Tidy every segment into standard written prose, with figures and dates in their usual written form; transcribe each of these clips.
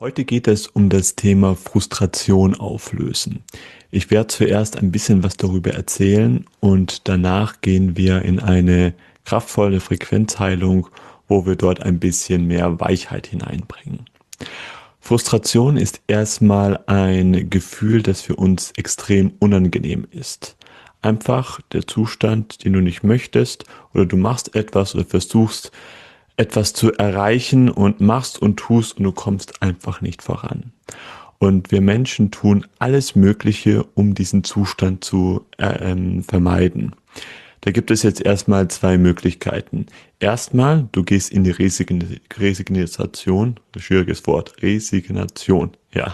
Heute geht es um das Thema Frustration auflösen. Ich werde zuerst ein bisschen was darüber erzählen und danach gehen wir in eine kraftvolle Frequenzheilung, wo wir dort ein bisschen mehr Weichheit hineinbringen. Frustration ist erstmal ein Gefühl, das für uns extrem unangenehm ist. Einfach der Zustand, den du nicht möchtest, oder du machst etwas oder versuchst etwas zu erreichen und machst und tust und du kommst einfach nicht voran. Und wir Menschen tun alles Mögliche, um diesen Zustand zu vermeiden. Da gibt es jetzt erstmal zwei Möglichkeiten. Erstmal, du gehst in die Resignation, schwieriges Wort, Resignation, ja.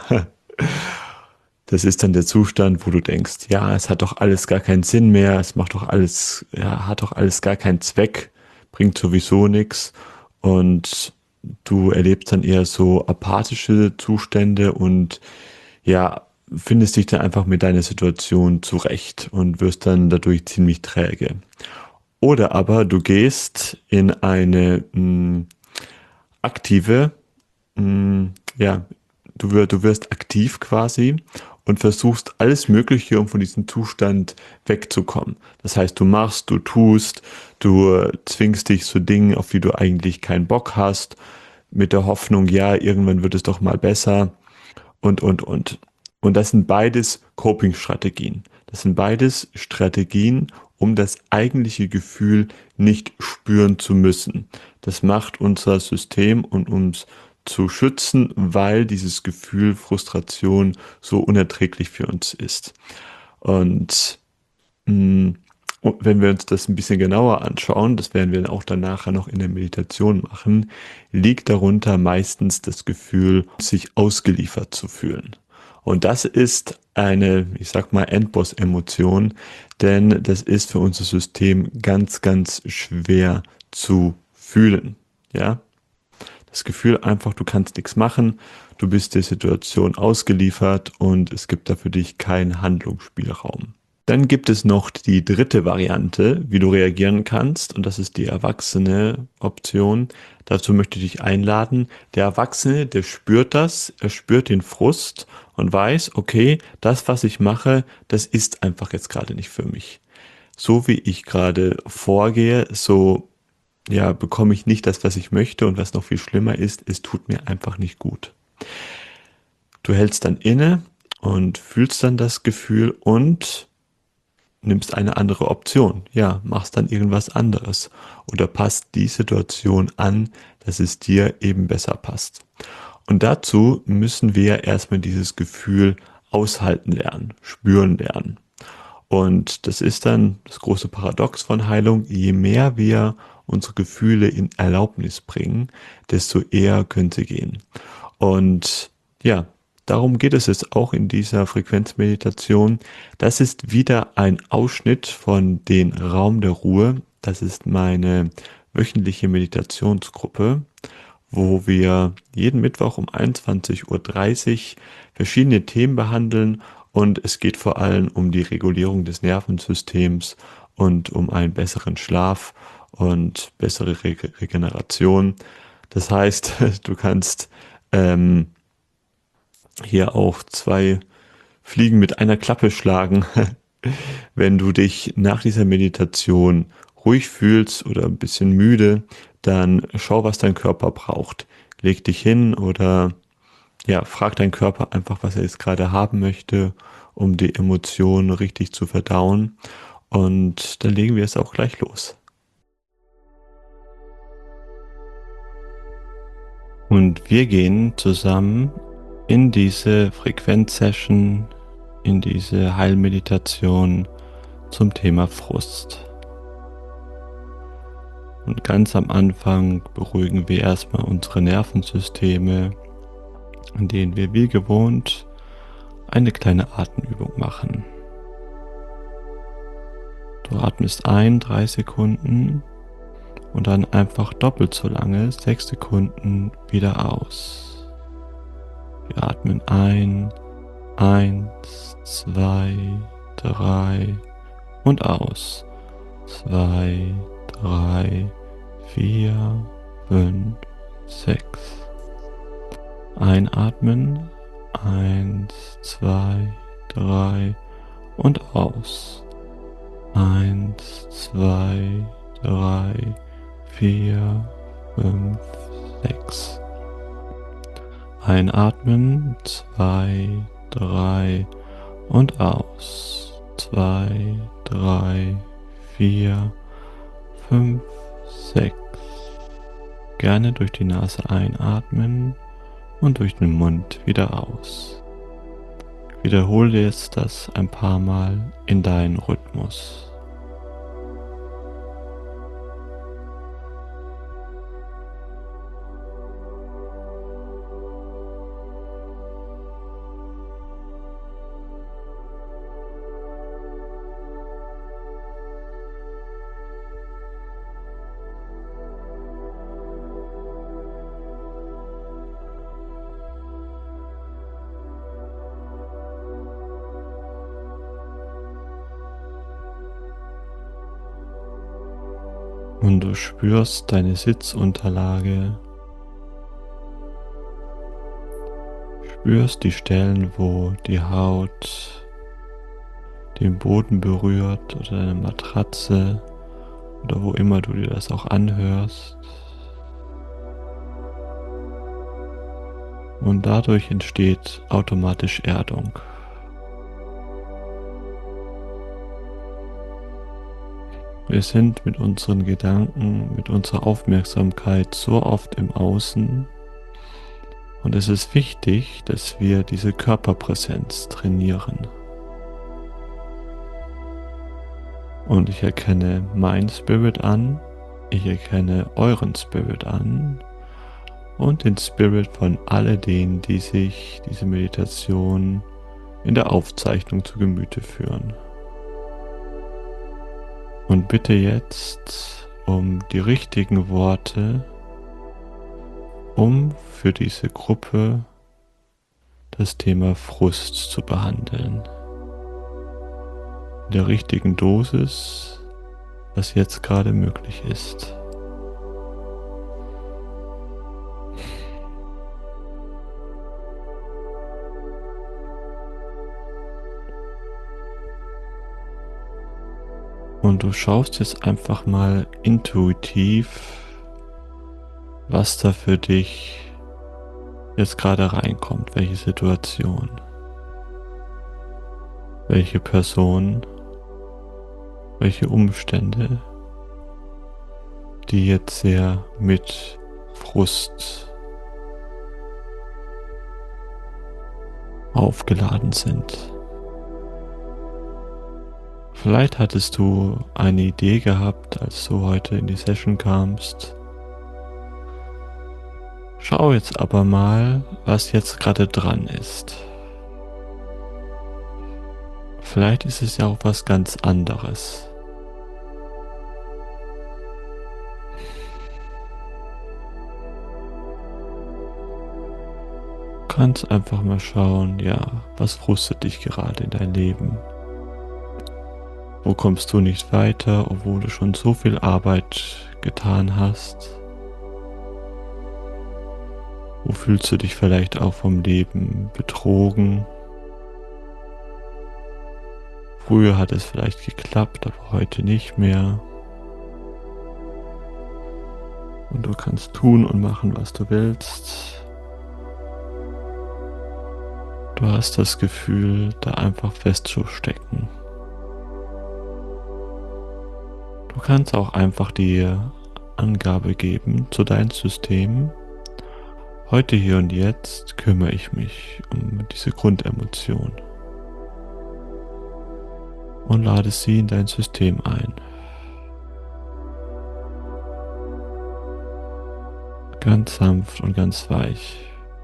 Das ist dann der Zustand, wo du denkst, ja, es hat doch alles gar keinen Sinn mehr, es macht doch alles, ja, hat doch alles gar keinen Zweck, bringt sowieso nichts und du erlebst dann eher so apathische Zustände und ja, findest dich dann einfach mit deiner Situation zurecht und wirst dann dadurch ziemlich träge. Oder aber du gehst in eine aktive, ja, du wirst aktiv quasi und versuchst alles Mögliche, um von diesem Zustand wegzukommen. Das heißt, du machst, du tust, du zwingst dich zu Dingen, auf die du eigentlich keinen Bock hast, mit der Hoffnung, ja, irgendwann wird es doch mal besser und. Und das sind beides Coping-Strategien. Das sind beides Strategien, um das eigentliche Gefühl nicht spüren zu müssen. Das macht unser System und uns zu schützen, weil dieses Gefühl Frustration so unerträglich für uns ist. Und wenn wir uns das ein bisschen genauer anschauen, das werden wir auch dann nachher noch in der Meditation machen, liegt darunter meistens das Gefühl, sich ausgeliefert zu fühlen. Und das ist eine, ich sag mal, Endboss-Emotion, denn das ist für unser System ganz, ganz schwer zu fühlen. Ja, das Gefühl einfach, du kannst nichts machen, du bist der Situation ausgeliefert und es gibt da für dich keinen Handlungsspielraum. Dann gibt es noch die dritte Variante, wie du reagieren kannst, und das ist die erwachsene Option. Dazu möchte ich dich einladen. Der Erwachsene, der spürt das, er spürt den Frust und weiß, okay, das, was ich mache, das ist einfach jetzt gerade nicht für mich. So wie ich gerade vorgehe, so ja, bekomme ich nicht das, was ich möchte, und was noch viel schlimmer ist, es tut mir einfach nicht gut. Du hältst dann inne und fühlst dann das Gefühl und nimmst eine andere Option. Ja, machst dann irgendwas anderes oder passt die Situation an, dass es dir eben besser passt. Und dazu müssen wir erstmal dieses Gefühl aushalten lernen, spüren lernen. Und das ist dann das große Paradox von Heilung. Je mehr wir unsere Gefühle in Erlaubnis bringen, desto eher können sie gehen. Und ja, darum geht es jetzt auch in dieser Frequenzmeditation. Das ist wieder ein Ausschnitt von den Raum der Ruhe. Das ist meine wöchentliche Meditationsgruppe, wo wir jeden Mittwoch um 21:30 Uhr verschiedene Themen behandeln. Und es geht vor allem um die Regulierung des Nervensystems und um einen besseren Schlaf und bessere Regeneration. Das heißt, du kannst hier auch zwei Fliegen mit einer Klappe schlagen, wenn du dich nach dieser Meditation ruhig fühlst oder ein bisschen müde, dann schau, was dein Körper braucht. Leg dich hin oder ja, frag deinen Körper einfach, was er jetzt gerade haben möchte, um die Emotionen richtig zu verdauen. Und dann legen wir es auch gleich los. Und wir gehen zusammen in diese Frequenzsession, in diese Heilmeditation zum Thema Frust. Und ganz am Anfang beruhigen wir erstmal unsere Nervensysteme, in denen wir wie gewohnt eine kleine Atemübung machen. Du atmest ein, 3 Sekunden und dann einfach doppelt so lange, 6 Sekunden wieder aus. Wir atmen ein, 1, 2, 3 und aus. 2, 3, 4, 5, 6. Einatmen. 1, 2, 3 und aus. 1, 2, 3, 4, 5, 6. Einatmen. 2, 3 und aus. 2, 3, 4, 5, 6. Gerne durch die Nase einatmen und durch den Mund wieder aus. Wiederhole jetzt das ein paar Mal in deinen Rhythmus. Und du spürst deine Sitzunterlage, spürst die Stellen, wo die Haut den Boden berührt oder deine Matratze oder wo immer du dir das auch anhörst. Und dadurch entsteht automatisch Erdung. Wir sind mit unseren Gedanken, mit unserer Aufmerksamkeit so oft im Außen und es ist wichtig, dass wir diese Körperpräsenz trainieren. Und ich erkenne mein Spirit an, ich erkenne euren Spirit an und den Spirit von all denen, die sich diese Meditation in der Aufzeichnung zu Gemüte führen. Und bitte jetzt um die richtigen Worte, um für diese Gruppe das Thema Frust zu behandeln. In der richtigen Dosis, was jetzt gerade möglich ist. Und du schaust jetzt einfach mal intuitiv, was da für dich jetzt gerade reinkommt, welche Situation, welche Person, welche Umstände, die jetzt sehr mit Frust aufgeladen sind. Vielleicht hattest du eine Idee gehabt, als du heute in die Session kamst. Schau jetzt aber mal, was jetzt gerade dran ist. Vielleicht ist es ja auch was ganz anderes. Du kannst einfach mal schauen, ja, was frustet dich gerade in dein Leben? Wo kommst du nicht weiter, obwohl du schon so viel Arbeit getan hast? Wo fühlst du dich vielleicht auch vom Leben betrogen? Früher hat es vielleicht geklappt, aber heute nicht mehr. Und du kannst tun und machen, was du willst. Du hast das Gefühl, da einfach festzustecken. Du kannst auch einfach die Angabe geben zu deinem System. Heute, hier und jetzt kümmere ich mich um diese Grundemotion und lade sie in dein System ein. Ganz sanft und ganz weich.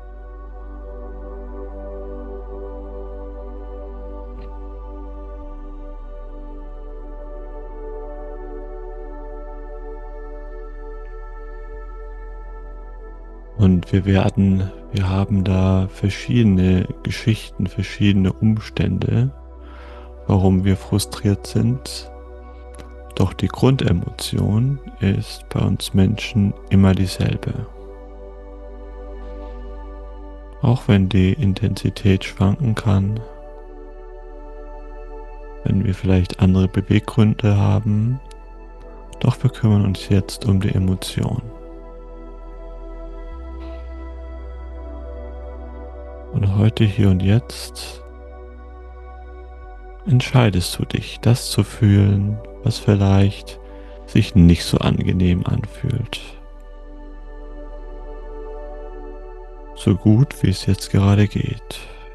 Und wir haben da verschiedene Geschichten, verschiedene Umstände, warum wir frustriert sind. Doch die Grundemotion ist bei uns Menschen immer dieselbe. Auch wenn die Intensität schwanken kann, wenn wir vielleicht andere Beweggründe haben, doch wir kümmern uns jetzt um die Emotion. Und heute, hier und jetzt entscheidest du dich, das zu fühlen, was vielleicht sich nicht so angenehm anfühlt. So gut, wie es jetzt gerade geht.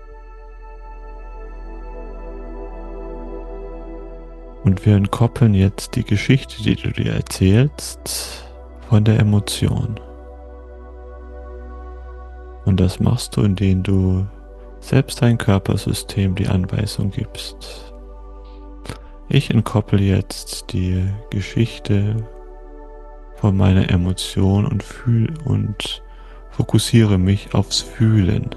Und wir entkoppeln jetzt die Geschichte, die du dir erzählst, von der Emotion. Und das machst du, indem du selbst dein Körpersystem die Anweisung gibst. Ich entkoppel jetzt die Geschichte von meiner Emotion und fokussiere mich aufs Fühlen.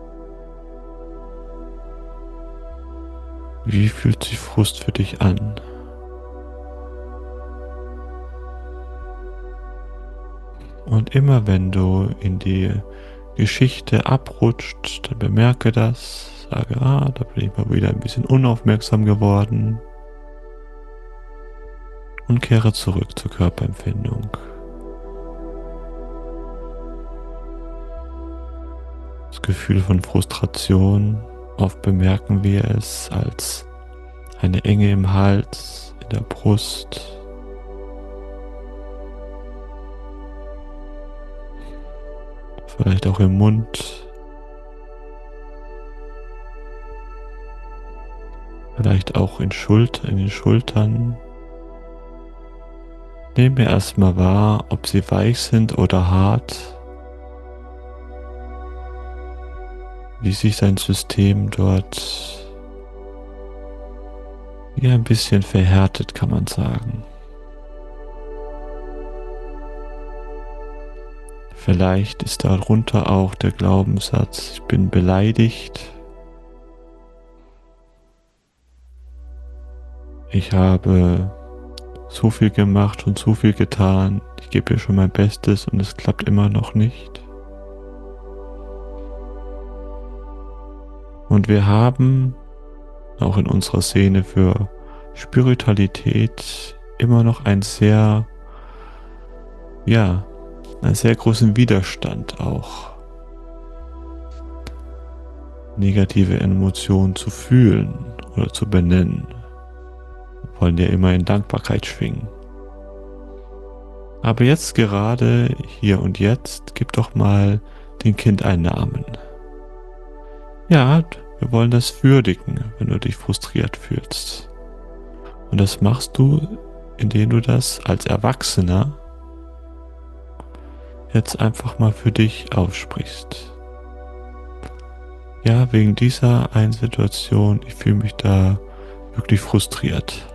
Wie fühlt sich Frust für dich an? Und immer wenn du in die Geschichte abrutscht, dann bemerke das, sage, da bin ich mal wieder ein bisschen unaufmerksam geworden und kehre zurück zur Körperempfindung. Das Gefühl von Frustration, oft bemerken wir es als eine Enge im Hals, in der Brust. Vielleicht auch im Mund. Vielleicht auch in den Schultern. Nehmen wir erstmal wahr, ob sie weich sind oder hart. Wie sich dein System dort ein bisschen verhärtet, kann man sagen. Vielleicht ist darunter auch der Glaubenssatz, ich bin beleidigt. Ich habe so viel gemacht und so viel getan. Ich gebe hier schon mein Bestes und es klappt immer noch nicht. Und wir haben auch in unserer Szene für Spiritualität immer noch einen sehr großen Widerstand auch, negative Emotionen zu fühlen oder zu benennen. Wir wollen ja immer in Dankbarkeit schwingen. Aber jetzt gerade, hier und jetzt, gib doch mal dem Kind einen Namen. Ja, wir wollen das würdigen, wenn du dich frustriert fühlst. Und das machst du, indem du das als Erwachsener jetzt einfach mal für dich aussprichst. Ja, wegen dieser einen Situation, ich fühle mich da wirklich frustriert.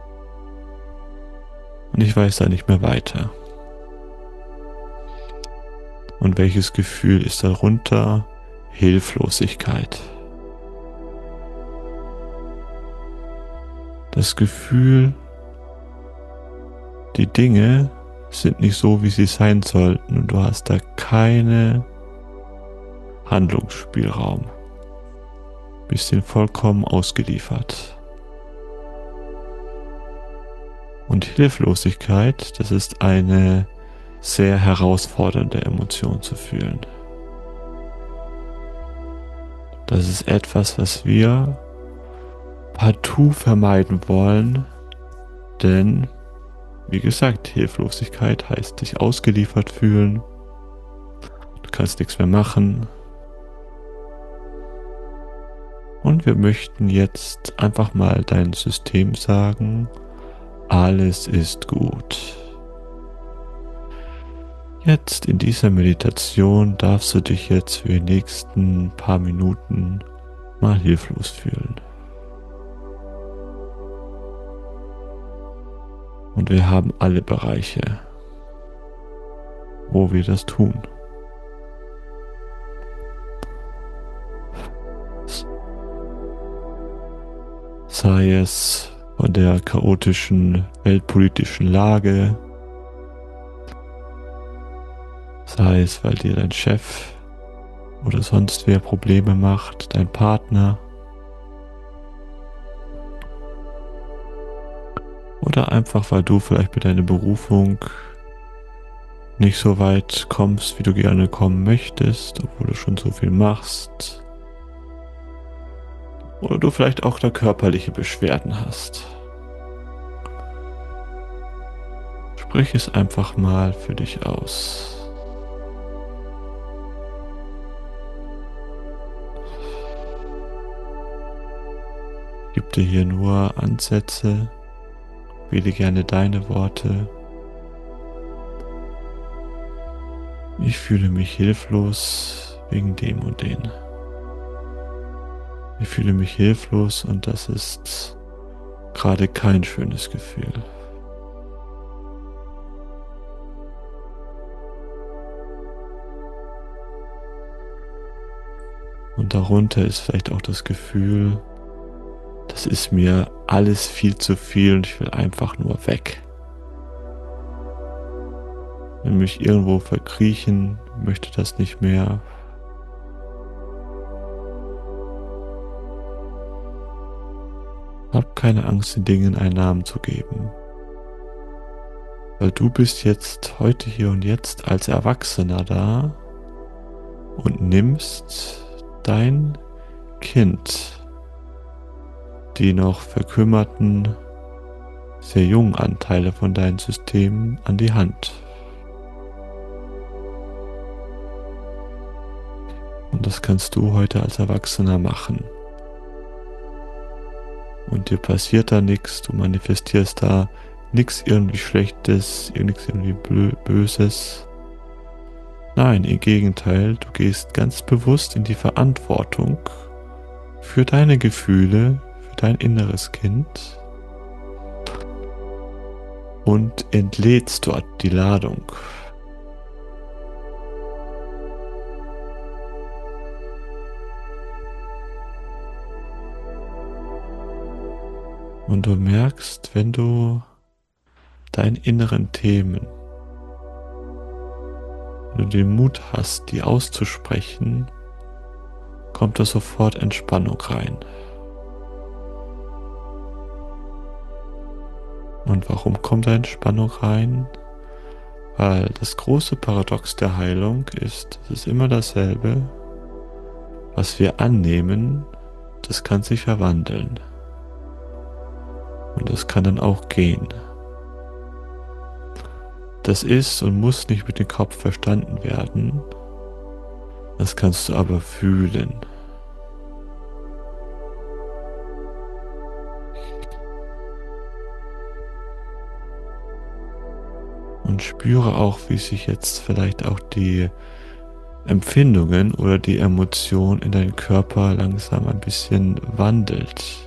Und ich weiß da nicht mehr weiter. Und welches Gefühl ist darunter? Hilflosigkeit. Das Gefühl, die Dinge sind nicht so, wie sie sein sollten und du hast da keinen Handlungsspielraum. Bist ihnen vollkommen ausgeliefert. Und Hilflosigkeit, das ist eine sehr herausfordernde Emotion zu fühlen. Das ist etwas, was wir partout vermeiden wollen, denn, wie gesagt, Hilflosigkeit heißt sich ausgeliefert fühlen, du kannst nichts mehr machen. Und wir möchten jetzt einfach mal dein System sagen, alles ist gut. Jetzt in dieser Meditation darfst du dich jetzt für die nächsten paar Minuten mal hilflos fühlen. Und wir haben alle Bereiche, wo wir das tun. Sei es von der chaotischen weltpolitischen Lage, sei es, weil dir dein Chef oder sonst wer Probleme macht, dein Partner oder einfach weil du vielleicht mit deiner Berufung nicht so weit kommst, wie du gerne kommen möchtest, obwohl du schon so viel machst. Oder du vielleicht auch da körperliche Beschwerden hast. Sprich es einfach mal für dich aus. Gib dir hier nur Ansätze, wähle gerne deine Worte. Ich fühle mich hilflos wegen dem und dem. Ich fühle mich hilflos und das ist gerade kein schönes Gefühl. Und darunter ist vielleicht auch das Gefühl, das ist mir alles viel zu viel und ich will einfach nur weg. Will mich irgendwo verkriechen, möchte das nicht mehr. Hab keine Angst, den Dingen einen Namen zu geben. Weil du bist jetzt heute hier und jetzt als Erwachsener da und nimmst dein Kind, die noch verkümmerten, sehr jungen Anteile von deinem System an die Hand. Und das kannst du heute als Erwachsener machen. Und dir passiert da nichts, du manifestierst da nichts irgendwie Schlechtes, nichts irgendwie Böses. Nein, im Gegenteil, du gehst ganz bewusst in die Verantwortung für deine Gefühle, für dein inneres Kind und entlädst dort die Ladung. Und du merkst, wenn du deinen inneren Themen, wenn du den Mut hast, die auszusprechen, kommt da sofort Entspannung rein. Und warum kommt da Entspannung rein? Weil das große Paradox der Heilung ist, es ist immer dasselbe. Was wir annehmen, das kann sich verwandeln. Und das kann dann auch gehen. Das ist und muss nicht mit dem Kopf verstanden werden. Das kannst du aber fühlen. Und spüre auch, wie sich jetzt vielleicht auch die Empfindungen oder die Emotion in deinem Körper langsam ein bisschen wandelt.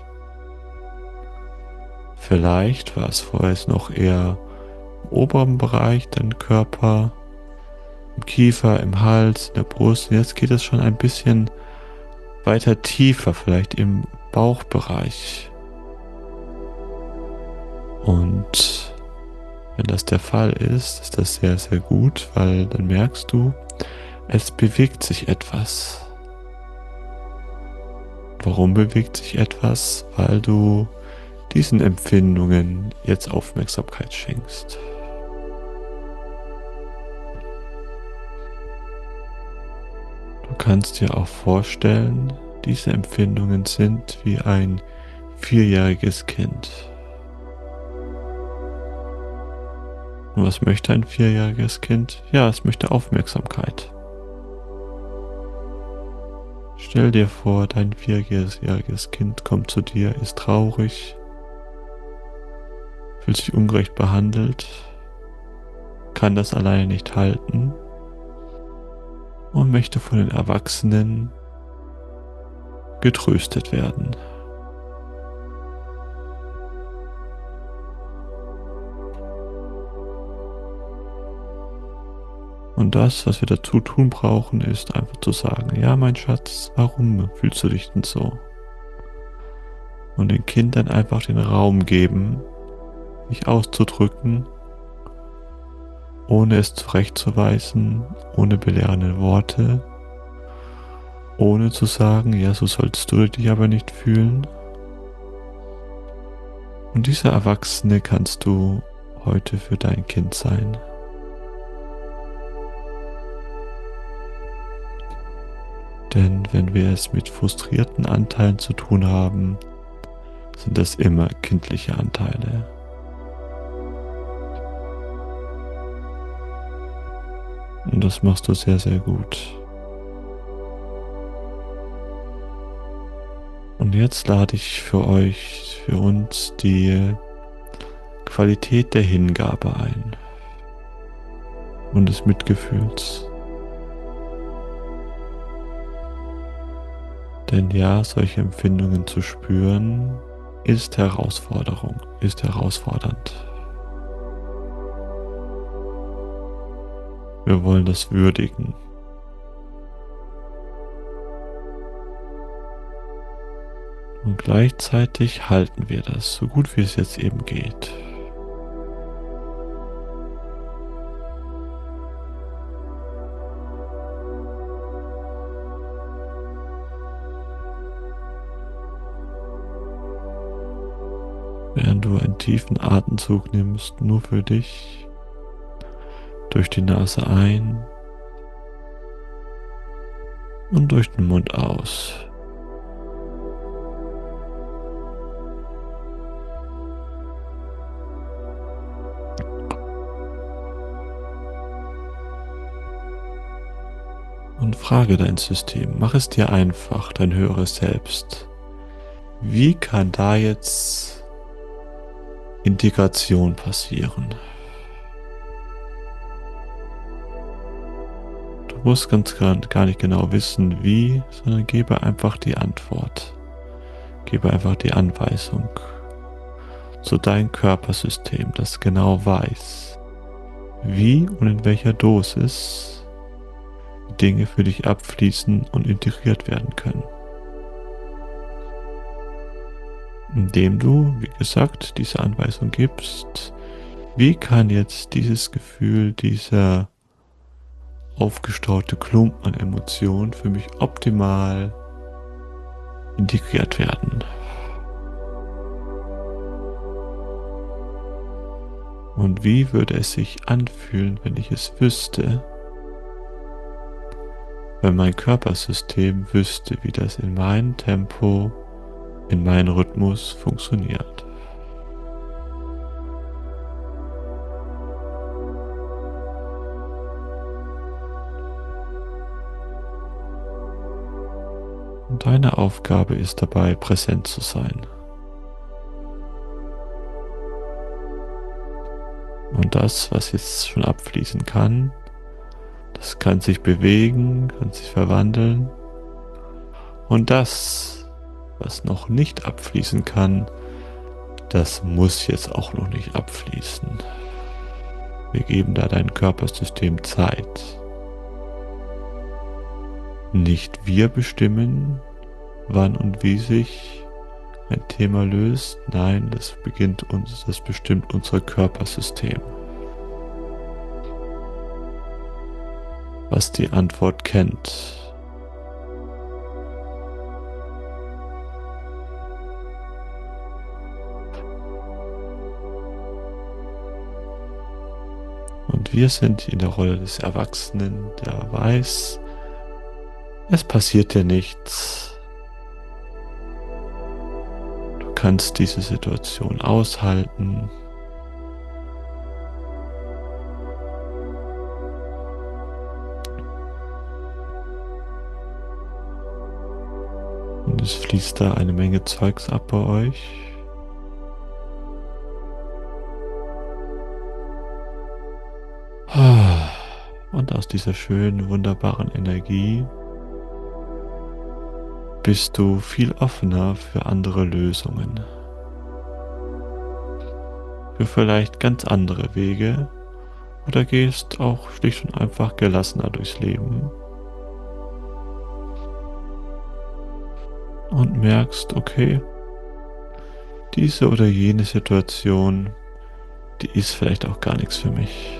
Vielleicht war es vorher noch eher im oberen Bereich dein Körper, im Kiefer, im Hals, in der Brust. Und jetzt geht es schon ein bisschen weiter tiefer, vielleicht im Bauchbereich. Und wenn das der Fall ist das sehr, sehr gut, weil dann merkst du, es bewegt sich etwas. Warum bewegt sich etwas? Weil du diesen Empfindungen jetzt Aufmerksamkeit schenkst. Du kannst dir auch vorstellen, diese Empfindungen sind wie ein 4-jähriges Kind. Und was möchte ein 4-jähriges Kind? Ja, es möchte Aufmerksamkeit. Stell dir vor, dein 4-jähriges Kind kommt zu dir, ist traurig, fühlt sich ungerecht behandelt, kann das alleine nicht halten und möchte von den Erwachsenen getröstet werden. Und das, was wir dazu tun brauchen, ist einfach zu sagen, ja, mein Schatz, warum fühlst du dich denn so? Und den Kindern einfach den Raum geben, sich auszudrücken, ohne es zurechtzuweisen, ohne belehrende Worte ohne zu sagen, ja, so sollst du dich aber nicht fühlen. Und dieser Erwachsene kannst du heute für dein Kind sein. Denn wenn wir es mit frustrierten Anteilen zu tun haben, sind das immer kindliche Anteile. Und das machst du sehr, sehr gut. Und jetzt lade ich für euch, für uns die Qualität der Hingabe ein und des Mitgefühls. Denn ja, solche Empfindungen zu spüren, ist Herausforderung, ist herausfordernd. Wir wollen das würdigen. Und gleichzeitig halten wir das, so gut wie es jetzt eben geht. Während du einen tiefen Atemzug nimmst, nur für dich, durch die Nase ein und durch den Mund aus. Und frage dein System, mach es dir einfach, dein höheres Selbst. Wie kann da jetzt Integration passieren? Du musst gar nicht genau wissen, wie, sondern gebe einfach die Antwort. Gebe einfach die Anweisung zu deinem Körpersystem, das genau weiß, wie und in welcher Dosis Dinge für dich abfließen und integriert werden können. Indem du, wie gesagt, diese Anweisung gibst, wie kann jetzt dieses Gefühl, dieser aufgestaute Klumpen an Emotionen für mich optimal integriert werden? Und wie würde es sich anfühlen, wenn ich es wüsste, wenn mein Körpersystem wüsste, wie das in meinem Tempo, in meinem Rhythmus funktioniert? Und deine Aufgabe ist dabei, präsent zu sein. Und das, was jetzt schon abfließen kann, das kann sich bewegen, kann sich verwandeln. Und das, was noch nicht abfließen kann, das muss jetzt auch noch nicht abfließen. Wir geben da deinem Körpersystem Zeit. Nicht wir bestimmen, wann und wie sich ein Thema löst. Nein, das bestimmt unser Körpersystem. Was die Antwort kennt. Und wir sind in der Rolle des Erwachsenen, der weiß, es passiert dir nichts. Du kannst diese Situation aushalten. Und es fließt da eine Menge Zeugs ab bei euch. Und aus dieser schönen, wunderbaren Energie bist du viel offener für andere Lösungen. Für vielleicht ganz andere Wege oder gehst auch schlicht und einfach gelassener durchs Leben. Und merkst, okay, diese oder jene Situation, die ist vielleicht auch gar nichts für mich.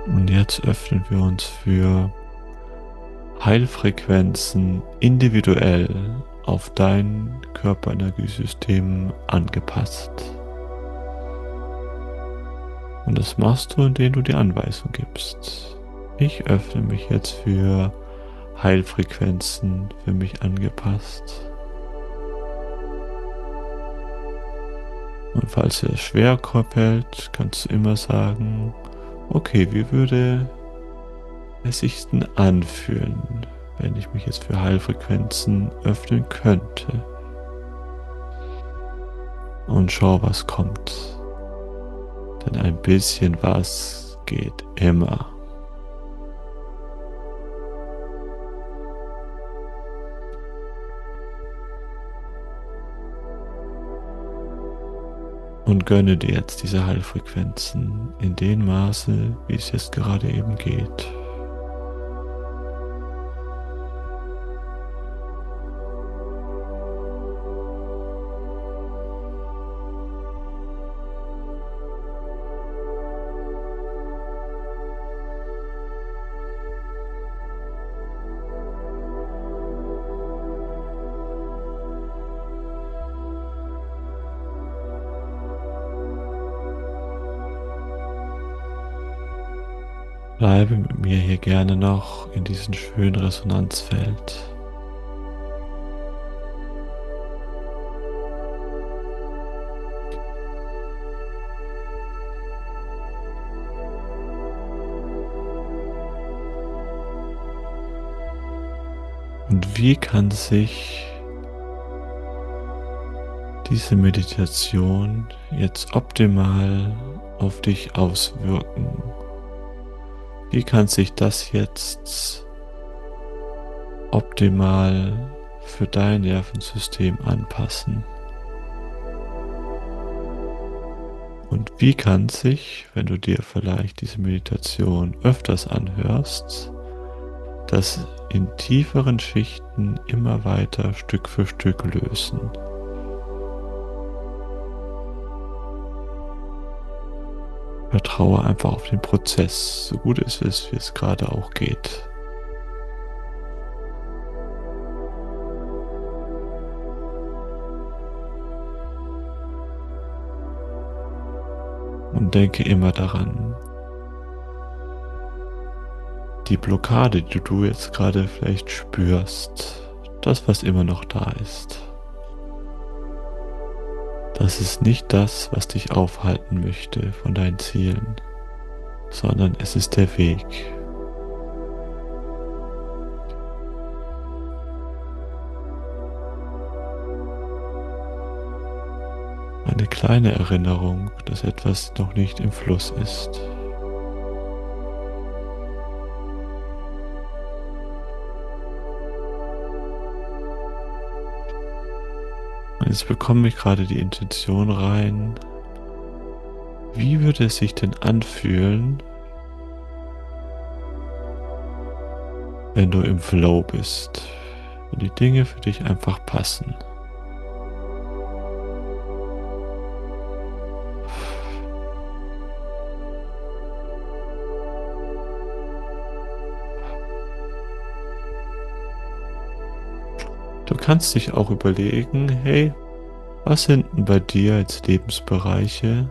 Und jetzt öffnen wir uns für Heilfrequenzen individuell auf dein Körperenergiesystem angepasst. Und das machst du, indem du die Anweisung gibst. Ich öffne mich jetzt für Heilfrequenzen für mich angepasst. Und falls dir das schwer fällt, kannst du immer sagen, okay, wie würde es sich denn anfühlen, wenn ich mich jetzt für Heilfrequenzen öffnen könnte? Und schau, was kommt. Denn ein bisschen was geht immer. Und gönne dir jetzt diese Heilfrequenzen in dem Maße, wie es jetzt gerade eben geht. Bleibe mit mir hier gerne noch in diesem schönen Resonanzfeld. Und wie kann sich diese Meditation jetzt optimal auf dich auswirken? Wie kann sich das jetzt optimal für dein Nervensystem anpassen? Und wie kann sich, wenn du dir vielleicht diese Meditation öfters anhörst, das in tieferen Schichten immer weiter Stück für Stück lösen? Vertraue einfach auf den Prozess, so gut es ist, wie es gerade auch geht. Und denke immer daran, die Blockade, die du jetzt gerade vielleicht spürst, das, was immer noch da ist, das ist nicht das, was dich aufhalten möchte von deinen Zielen, sondern es ist der Weg. Eine kleine Erinnerung, dass etwas noch nicht im Fluss ist. Und jetzt bekomme ich gerade die Intention rein, wie würde es sich denn anfühlen, wenn du im Flow bist, wenn die Dinge für dich einfach passen. Du kannst dich auch überlegen, hey, was sind denn bei dir jetzt Lebensbereiche,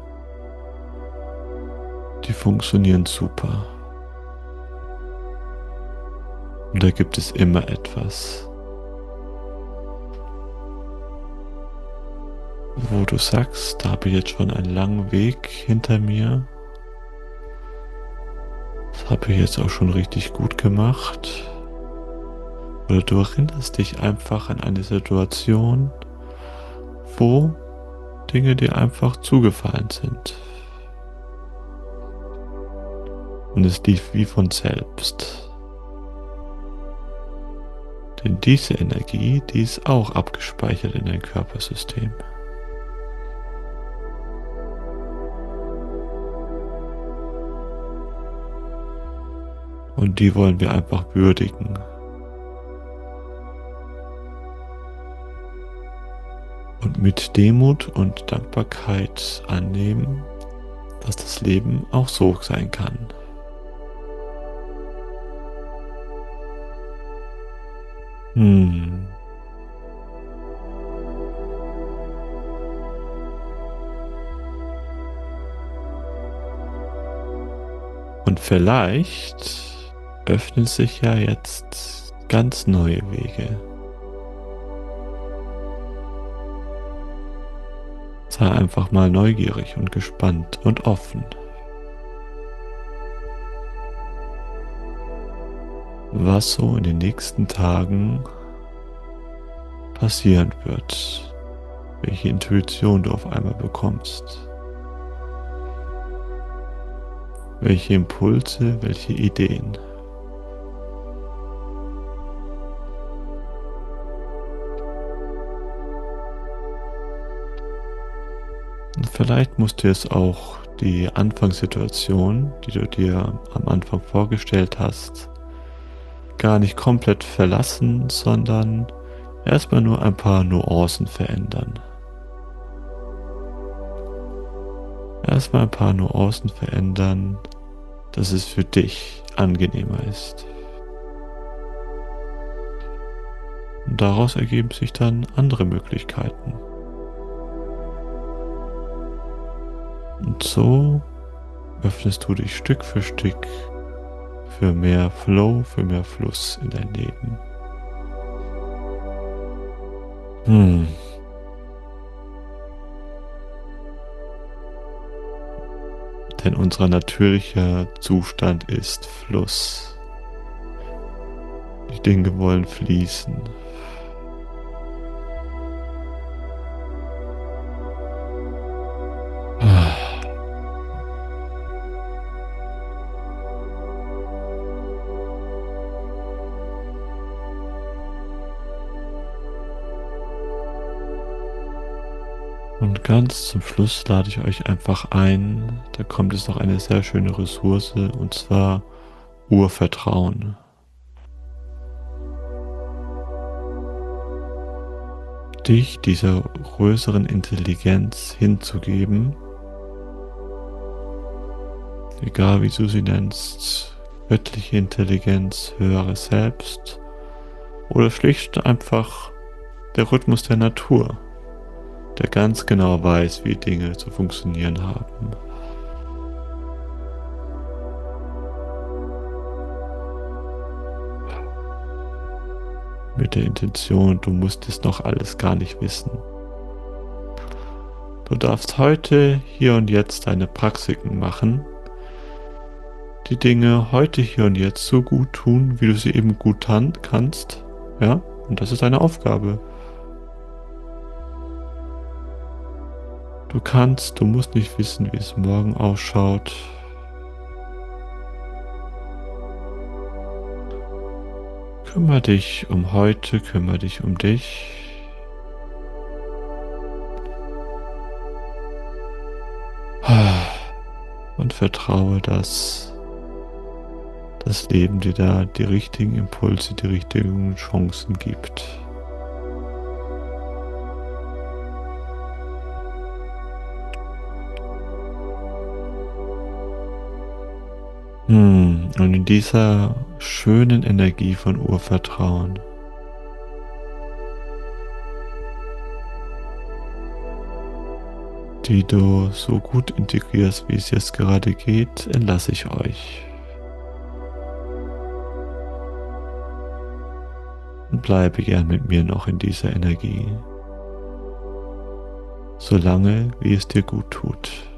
die funktionieren super? Und da gibt es immer etwas, wo du sagst, da habe ich jetzt schon einen langen Weg hinter mir. Das habe ich jetzt auch schon richtig gut gemacht. Oder du erinnerst dich einfach an eine Situation, wo Dinge dir einfach zugefallen sind. Und es lief wie von selbst. Denn diese Energie, die ist auch abgespeichert in dein Körpersystem. Und die wollen wir einfach würdigen. Und mit Demut und Dankbarkeit annehmen, dass das Leben auch so sein kann. Hm. Und vielleicht öffnen sich ja jetzt ganz neue Wege. Sei einfach mal neugierig und gespannt und offen, was so in den nächsten Tagen passieren wird, welche Intuition du auf einmal bekommst, welche Impulse, welche Ideen. Und vielleicht musst du jetzt auch die Anfangssituation, die du dir am Anfang vorgestellt hast, gar nicht komplett verlassen, sondern erstmal nur ein paar Nuancen verändern. Erstmal ein paar Nuancen verändern, dass es für dich angenehmer ist. Und daraus ergeben sich dann andere Möglichkeiten. Und so öffnest du dich Stück für Stück für mehr Flow, für mehr Fluss in dein Leben. Hm. Denn unser natürlicher Zustand ist Fluss. Die Dinge wollen fließen. Und ganz zum Schluss lade ich euch einfach ein, da kommt jetzt noch eine sehr schöne Ressource, und zwar Urvertrauen. Dich dieser größeren Intelligenz hinzugeben, egal wie du sie nennst, göttliche Intelligenz, höheres Selbst oder schlicht einfach der Rhythmus der Natur, der ganz genau weiß, wie Dinge zu funktionieren haben. Mit der Intention, du musst es noch alles gar nicht wissen. Du darfst heute, hier und jetzt deine Praktiken machen, die Dinge heute, hier und jetzt so gut tun, wie du sie eben gut kannst, ja, und das ist deine Aufgabe. Du musst nicht wissen, wie es morgen ausschaut. Kümmere dich um heute, kümmere dich um dich. Und vertraue, dass das Leben dir da die richtigen Impulse, die richtigen Chancen gibt. Und in dieser schönen Energie von Urvertrauen die du so gut integrierst, wie es jetzt gerade geht, entlasse ich euch. Und bleibe gern mit mir noch in dieser Energie, solange wie es dir gut tut.